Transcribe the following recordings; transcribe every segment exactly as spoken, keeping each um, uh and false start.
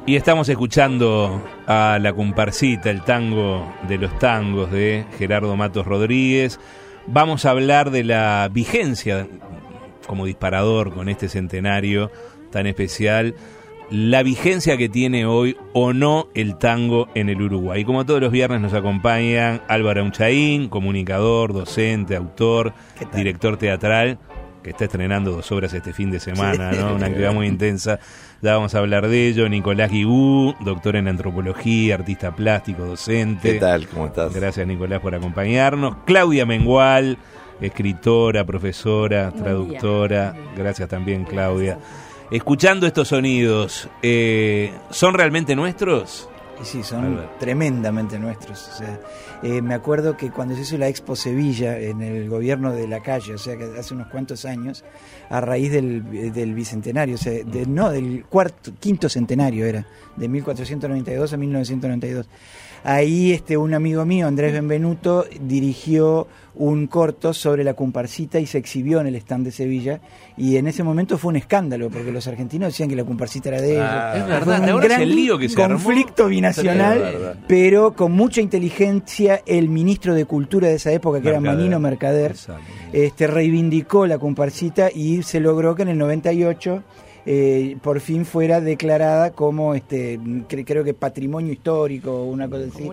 Y estamos escuchando a La Comparsita, el tango de los tangos de Gerardo Matos Rodríguez. Vamos a hablar de la vigencia como disparador con este centenario tan especial, la vigencia que tiene hoy o no el tango en el Uruguay. Como todos los viernes nos acompañan Álvaro Unchaín, comunicador, docente, autor, director teatral, que está estrenando dos obras este fin de semana, ¿no? Una actividad muy intensa. Ya vamos a hablar de ello. Nicolás Guigú, doctor en antropología, artista plástico, docente. ¿Qué tal? ¿Cómo estás? Gracias, Nicolás, por acompañarnos. Claudia Mengual, escritora, profesora, traductora. Gracias también, Claudia. Escuchando estos sonidos, eh, ¿son realmente nuestros? Sí, son Albert. Tremendamente nuestros. O sea, eh, me acuerdo que cuando se hizo la Expo Sevilla en el gobierno de Lacalle, o sea, que hace unos cuantos años, a raíz del, del bicentenario, o sea, de, no, del cuarto, quinto centenario era, de mil cuatrocientos noventa y dos a mil novecientos noventa y dos. Ahí este, un amigo mío, Andrés Benvenuto, dirigió un corto sobre la comparsita y se exhibió en el stand de Sevilla, y en ese momento fue un escándalo porque los argentinos decían que la comparsita era de ellos. Ah, es verdad, un gran el lío que se conflicto armó. Binacional, sí, pero con mucha inteligencia el ministro de Cultura de esa época, que Mercader. era Manino Mercader, este, reivindicó la comparsita y se logró que en el noventa y ocho Eh, por fin fuera declarada como este cre- creo que patrimonio histórico o una cosa así,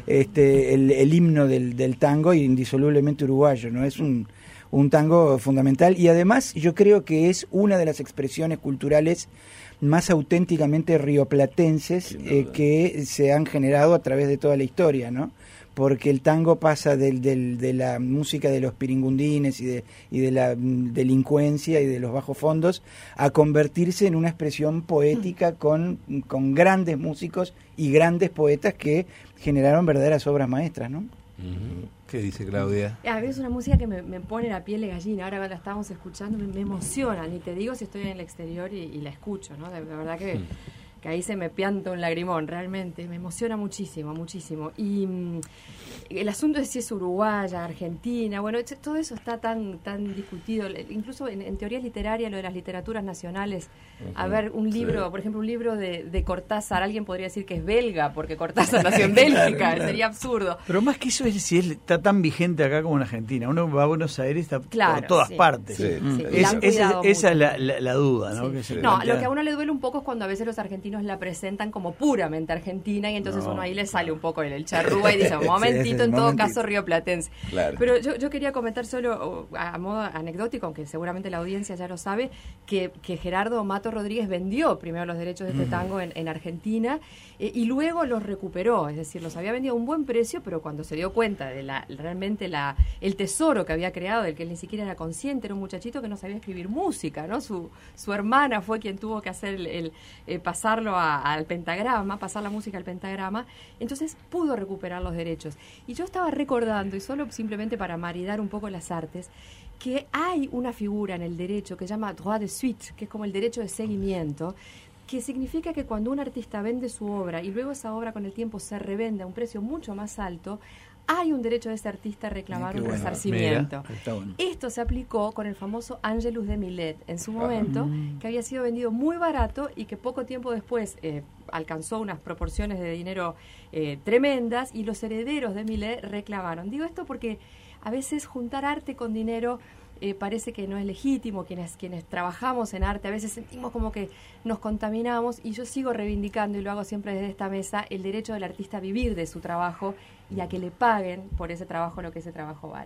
este el, el himno del, del tango, indisolublemente uruguayo, no es un, un tango fundamental, y además yo creo que es una de las expresiones culturales más auténticamente rioplatenses eh, que se han generado a través de toda la historia, ¿no? Porque el tango pasa del, del, de la música de los piringundines y de, y de la delincuencia y de los bajos fondos a convertirse en una expresión poética con, con grandes músicos y grandes poetas que generaron verdaderas obras maestras, ¿no? Uh-huh. ¿Qué dice Claudia? A ver, es una música que me, me pone la piel de gallina. Ahora cuando la estábamos escuchando me, me emociona, ni te digo si estoy en el exterior y, y la escucho, ¿no? De, de verdad que... Mm. que ahí se me pianta un lagrimón, realmente, me emociona muchísimo, muchísimo. Y mmm, el asunto es si es uruguaya, argentina, bueno, todo eso está tan tan discutido, incluso en, en teoría literaria, lo de las literaturas nacionales. Uh-huh. A ver, un libro, sí. por ejemplo, un libro de, de Cortázar, alguien podría decir que es belga, porque Cortázar nació en Bélgica, claro, claro. Sería absurdo. Pero más que eso es si él está tan vigente acá como en Argentina. Uno va a Buenos Aires, está claro, por todas sí, partes. Sí, mm. sí, es, esa esa es la, la, la duda, ¿no? Sí. Que se no, plantea. Lo que a uno le duele un poco es cuando a veces los argentinos la presentan como puramente argentina y entonces no. uno ahí le sale un poco el, el charrúa y dice, un momentito, sí, en todo momentito. Caso rioplatense. Claro. Pero yo, yo quería comentar solo a modo anecdótico, aunque seguramente la audiencia ya lo sabe, que, que Gerardo Matos Rodríguez vendió primero los derechos de este tango en, en Argentina eh, y luego los recuperó, es decir, los había vendido a un buen precio, pero cuando se dio cuenta de la realmente la el tesoro que había creado, del que él ni siquiera era consciente, era un muchachito que no sabía escribir música, ¿no? Su, su hermana fue quien tuvo que hacer el, el eh, pasarlo a al pentagrama, pasar la música al pentagrama, entonces pudo recuperar los derechos. Y yo estaba recordando, y solo simplemente para maridar un poco las artes, que hay una figura en el derecho que se llama droit de suite, que es como el derecho de seguimiento, que significa que cuando un artista vende su obra y luego esa obra con el tiempo se revende a un precio mucho más alto, hay un derecho de ese artista a reclamar un bueno, resarcimiento. Mira, bueno. Esto se aplicó con el famoso Angelus de Millet en su momento, ah. que había sido vendido muy barato y que poco tiempo después eh, alcanzó unas proporciones de dinero eh, tremendas, y los herederos de Millet reclamaron. Digo esto porque a veces juntar arte con dinero eh, parece que no es legítimo. Quienes, quienes trabajamos en arte a veces sentimos como que nos contaminamos, y yo sigo reivindicando, y lo hago siempre desde esta mesa, el derecho del artista a vivir de su trabajo y a que le paguen por ese trabajo lo que ese trabajo vale.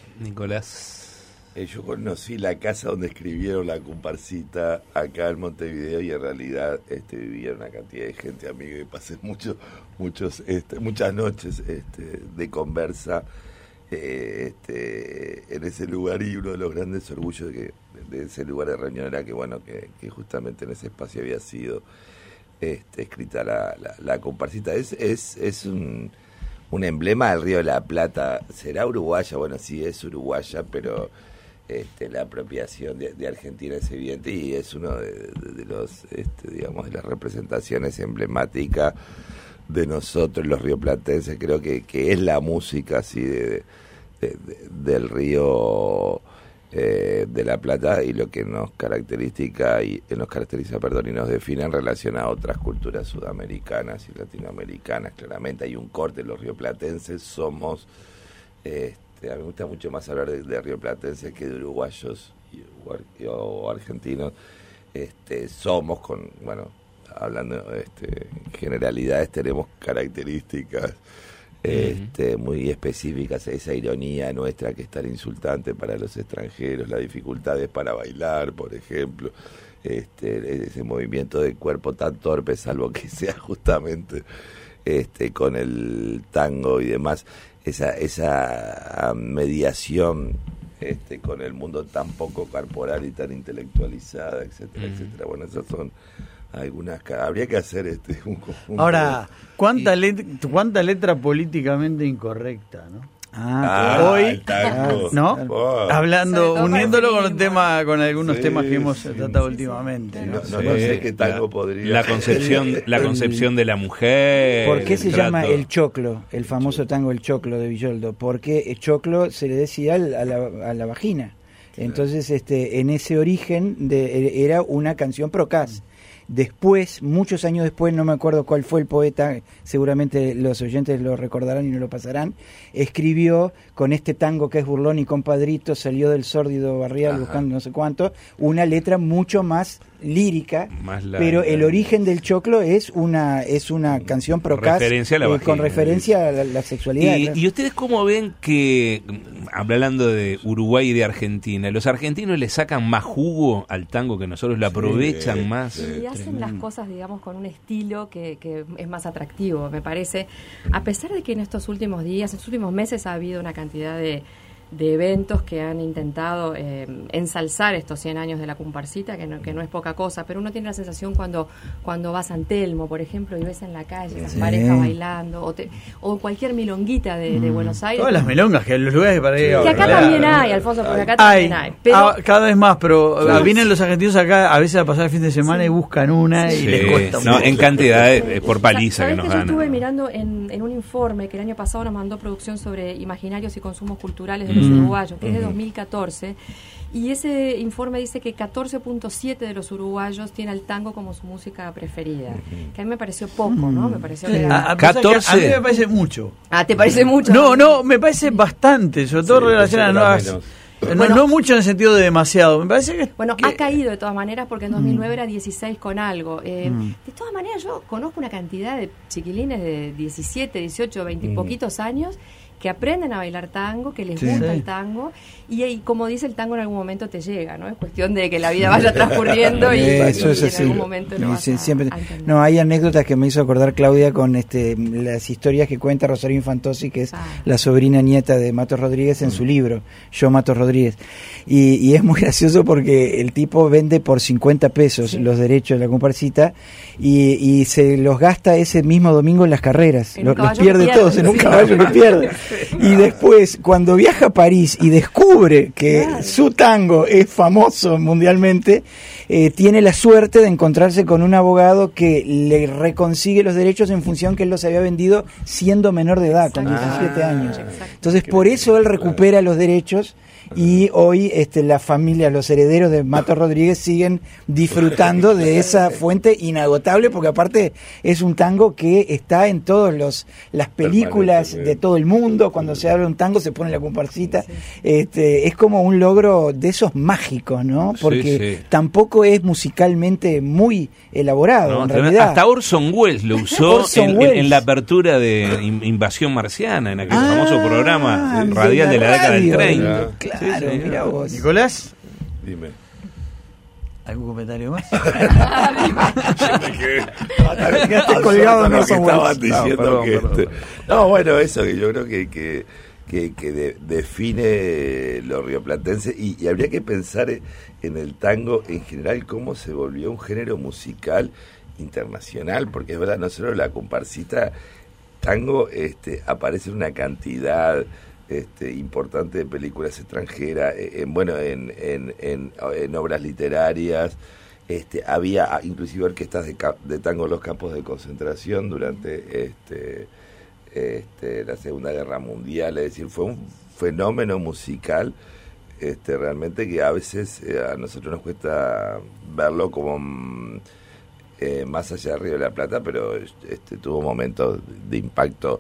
Nicolás. Eh, yo conocí la casa donde escribieron La Comparsita acá en Montevideo, y en realidad este, vivía una cantidad de gente, amigo, y pasé mucho, muchos, este, muchas noches este, de conversa eh, este, en ese lugar, y uno de los grandes orgullos de, que, de ese lugar de reunión era que, bueno, que, que justamente en ese espacio había sido este, escrita la, la, la Comparsita. Es, es, es un... un emblema del Río de la Plata. ¿Será uruguaya? Bueno, sí es uruguaya, pero este, la apropiación de, de Argentina es evidente, y es uno de, de, de los, este, digamos, de las representaciones emblemáticas de nosotros, los rioplatenses. Creo que, que es la música así de, de, de, del río eh, de La Plata, y lo que nos caracteriza y nos caracteriza, perdón, y nos define en relación a otras culturas sudamericanas y latinoamericanas. Claramente hay un corte. Los rioplatenses somos, este, a mí me gusta mucho más hablar de, de rioplatenses que de uruguayos y, o, o argentinos. Este, somos con, bueno, hablando este, en generalidades, tenemos características este, uh-huh. muy específicas, esa ironía nuestra que es tan insultante para los extranjeros, las dificultades para bailar, por ejemplo, este, ese movimiento de cuerpo tan torpe, salvo que sea justamente este, con el tango y demás, esa, esa mediación este, con el mundo tan poco corporal y tan intelectualizada, etcétera, uh-huh. etcétera. Bueno, esas son algunas, habría que hacer este un conjunto. Ahora, ¿cuánta, letra, cuánta letra políticamente incorrecta, ¿no? Ah, ah, hoy, tango. ¿no? Oh. Hablando, uniéndolo con el tema, con algunos sí, temas que hemos sí, tratado sí, últimamente. Sí, no, sí. no, no sé qué tango la, podría. La concepción, la concepción de la mujer. ¿Por qué se trato? llama el choclo, el famoso tango El Choclo de Villoldo? Porque el choclo se le decía a la, a la vagina. Entonces, este, en ese origen de, era una canción procaz. Después, muchos años después, no me acuerdo cuál fue el poeta, seguramente los oyentes lo recordarán y no lo pasarán, escribió con este tango que es burlón y compadrito, salió del sórdido barrial, ajá, buscando no sé cuánto, una letra mucho más lírica, más la, pero el origen del choclo es una es una canción procaz referencia a la eh, vagina, con referencia a la, la sexualidad. Y, claro. ¿Y ustedes cómo ven que, hablando de Uruguay y de Argentina, los argentinos le sacan más jugo al tango que nosotros, lo aprovechan sí, más? sí. Y hacen las cosas, digamos, con un estilo que, que es más atractivo, me parece. A pesar de que en estos últimos días, en estos últimos meses ha habido una cantidad de, de eventos que han intentado eh, ensalzar estos cien años de la comparsita, que no, que no es poca cosa, pero uno tiene la sensación cuando cuando vas a San Telmo, por ejemplo, y ves en la calle las sí. parejas bailando, o, te, o cualquier milonguita de, de Buenos Aires. Todas las milongas, que en los lugares para ir Que acá ¿verdad? también hay, Alfonso, porque acá hay, también hay. Pero, ah, cada vez más, pero sí. vienen los argentinos acá a veces a pasar el fin de semana sí. y buscan una sí. y sí. les cuesta no, mucho. En cantidad, es por paliza que nos que ganan. Yo estuve mirando en, en un informe que el año pasado nos mandó producción sobre imaginarios y consumos culturales de los mm. uruguayos, que es de dos mil catorce, y ese informe dice que catorce punto siete de los uruguayos tiene al tango como su música preferida, que a mí me pareció poco, ¿no? Me pareció que era... a, catorce. A mí me parece mucho. Ah, ¿te parece mucho? No, no, me parece bastante, sobre todo sí, relacionado a nuevas... No, bueno, no mucho en el sentido de demasiado, me parece que... Bueno, que... ha caído de todas maneras porque en dos mil nueve mm. era dieciséis con algo. Eh, mm. De todas maneras yo conozco una cantidad de chiquilines de diecisiete, dieciocho, veinte y poquitos años que aprenden a bailar tango, que les sí. gusta el tango, y, y como dice el tango en algún momento te llega, ¿no? Es cuestión de que la vida vaya transcurriendo y, eso y, es y así. en algún momento lo vas sí, a, siempre, a entender. No, hay anécdotas que me hizo acordar Claudia con este las historias que cuenta Rosario Infantosi, que es ah. la sobrina nieta de Matos Rodríguez en mm. su libro, Yo Matos Rodríguez. Y, y es muy gracioso porque el tipo vende por cincuenta pesos sí. los derechos de la comparsita y, y se los gasta ese mismo domingo en las carreras. Los, los pierde, pierde todos en un caballo que pierde. Y después, cuando viaja a París y descubre que claro. su tango es famoso mundialmente, eh, tiene la suerte de encontrarse con un abogado que le reconsigue los derechos en función que él los había vendido siendo menor de edad, con diecisiete años. Entonces, por eso él recupera los derechos. Y hoy este, la familia, los herederos de Matos Rodríguez siguen disfrutando de esa fuente inagotable, porque aparte es un tango que está en todas los las películas de todo el mundo. Cuando se habla de un tango se pone la comparsita. Este, es como un logro de esos mágicos, ¿no? Porque sí, sí. tampoco es musicalmente muy elaborado, no, en realidad. Hasta Orson Welles lo usó Orson en, Welles. en la apertura de Invasión Marciana, en aquel ah, famoso programa radial de la, de la década del treinta. Claro. Claro, sí, mira vos. Nicolás, dime. ¿Algún comentario más? Quedaste colgado, no son estaban diciendo no, perdón, que perdón, este, perdón. No, bueno, eso que yo creo que que, que, que de, define lo rioplatense y, y habría que pensar en el tango en general cómo se volvió un género musical internacional, porque es verdad, no solo la comparsita, tango este aparece en una cantidad Este, importante de películas extranjeras, en, bueno, en, en, en, en obras literarias, este, había inclusive orquestas de, de tango en los campos de concentración durante este, este, la Segunda Guerra Mundial, es decir, fue un fenómeno musical este, realmente que a veces eh, a nosotros nos cuesta verlo como eh, más allá de Río de la Plata, pero este, tuvo momentos de impacto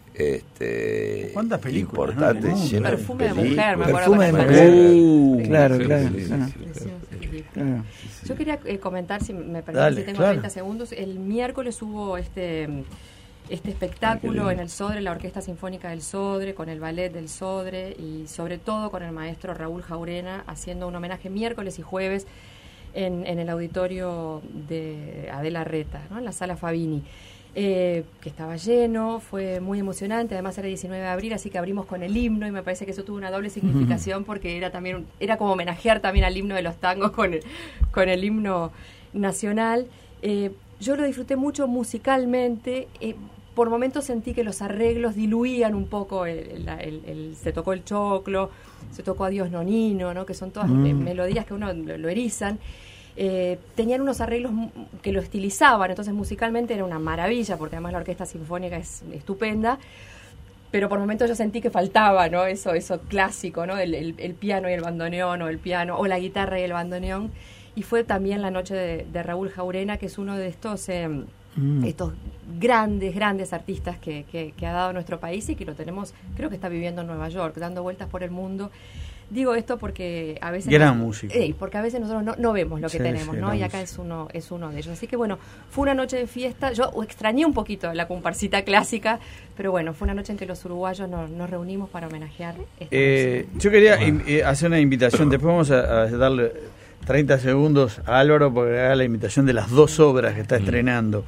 este ¿cuántas películas? Importantes, ¿no? lleno Perfume de, de mujer, me acuerdo. Perfume de mujer. Uh, claro, sí, claro. sí, sí, Ah. sí, sí, sí. Ah. Yo quería eh, comentar, si me permiten, Dale, si tengo claro. treinta segundos, el miércoles hubo este este espectáculo en el Sodre, la Orquesta Sinfónica del Sodre, con el Ballet del Sodre y sobre todo con el maestro Raúl Jaurena, haciendo un homenaje miércoles y jueves en, en el auditorio de Adela Reta, ¿no? En la Sala Fabini. Eh, que estaba lleno, fue muy emocionante, además era diecinueve de abril, así que abrimos con el himno y me parece que eso tuvo una doble significación porque era también era como homenajear también al himno de los tangos con el, con el himno nacional. Eh, yo lo disfruté mucho musicalmente, eh, por momentos sentí que los arreglos diluían un poco, el, el, el, el, se tocó el choclo, se tocó Adiós Nonino, ¿no? Que son todas mm. eh, melodías que uno lo, lo erizan. Eh, tenían unos arreglos que lo estilizaban, entonces musicalmente era una maravilla, porque además la orquesta sinfónica es estupenda, pero por momentos yo sentí que faltaba, ¿no? Eso, eso clásico, ¿no? El, el, el piano y el bandoneón, o el piano, o la guitarra y el bandoneón, y fue también la noche de, de Raúl Jaurena, que es uno de estos eh, mm. estos grandes, grandes artistas que, que, que ha dado nuestro país y que lo tenemos, creo que está viviendo en Nueva York, dando vueltas por el mundo. Digo esto porque a veces gran música, eh, porque a veces nosotros no, no vemos lo que sí, tenemos, sí, ¿no? Y acá música. es uno es uno de ellos. Así que bueno, fue una noche de fiesta. Yo extrañé un poquito la comparsita clásica, pero bueno, fue una noche en que los uruguayos nos, nos reunimos para homenajear esta eh, yo quería bueno. in, hacer una invitación. Después vamos a, a darle treinta segundos a Álvaro porque haga la invitación de las dos obras que está mm. estrenando.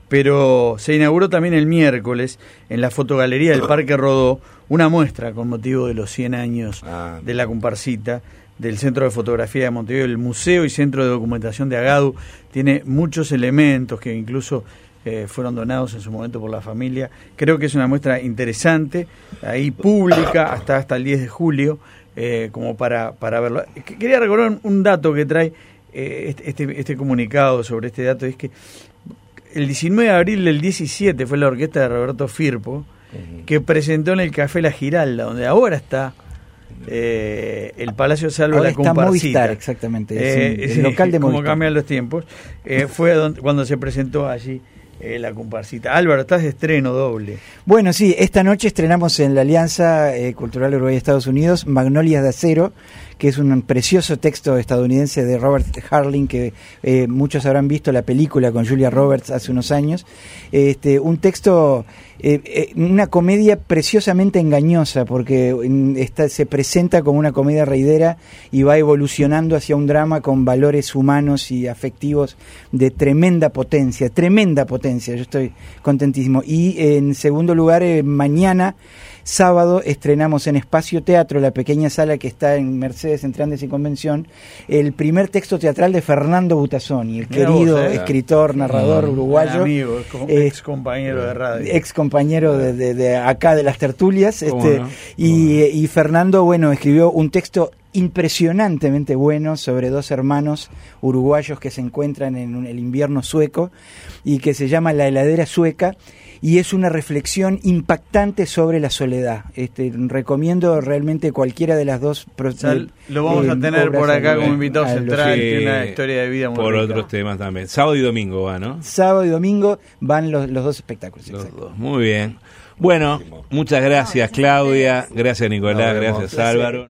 Pero se inauguró también el miércoles en la fotogalería del Parque Rodó una muestra con motivo de los cien años ah, de la comparsita del Centro de Fotografía de Montevideo. El Museo y Centro de Documentación de Agadu tiene muchos elementos que incluso eh, fueron donados en su momento por la familia. Creo que es una muestra interesante, ahí pública hasta, hasta el diez de julio, eh, como para, para verlo. Quería recordar un dato que trae eh, este, este comunicado sobre este dato, es que el diecinueve de abril del diecisiete fue la orquesta de Roberto Firpo, uh-huh. que presentó en el Café La Giralda, donde ahora está eh, el Palacio Salvo de la Comparsita. Movistar, exactamente, eh, es el local de Movistar. Como cambian los tiempos, eh, fue donde, cuando se presentó allí eh, la comparsita. Álvaro, estás de estreno doble. Bueno, sí, esta noche estrenamos en la Alianza eh, Cultural Uruguay-Estados Unidos Magnolias de Acero, que es un precioso texto estadounidense de Robert Harling, que eh, muchos habrán visto la película con Julia Roberts hace unos años. Este, un texto, eh, eh, una comedia preciosamente engañosa, porque está, se presenta como una comedia reidera y va evolucionando hacia un drama con valores humanos y afectivos de tremenda potencia, tremenda potencia. Yo estoy contentísimo. Y eh, en segundo lugar, eh, mañana sábado estrenamos en Espacio Teatro, la pequeña sala que está en Mercedes, entre Andes y Convención, el primer texto teatral de Fernando Butazzoni, el Mira querido vos, eh, escritor, narrador mm, uruguayo. Amigo, eh, ex compañero de radio. Ex compañero de, de, de acá de las tertulias. Este, no? y, y Fernando, bueno, escribió un texto impresionantemente bueno sobre dos hermanos uruguayos que se encuentran en un, el invierno sueco y que se llama La heladera sueca, y es una reflexión impactante sobre la soledad. Este, recomiendo realmente cualquiera de las dos. O sea, lo vamos eh, a tener por acá como invitado central, sí, tiene una historia de vida muy por rica. Otros temas también. Sábado y domingo va, ¿no? Sábado y domingo van los, los dos espectáculos. Los dos. Muy bien. Bueno, muchas gracias Claudia, gracias Nicolás, gracias Álvaro.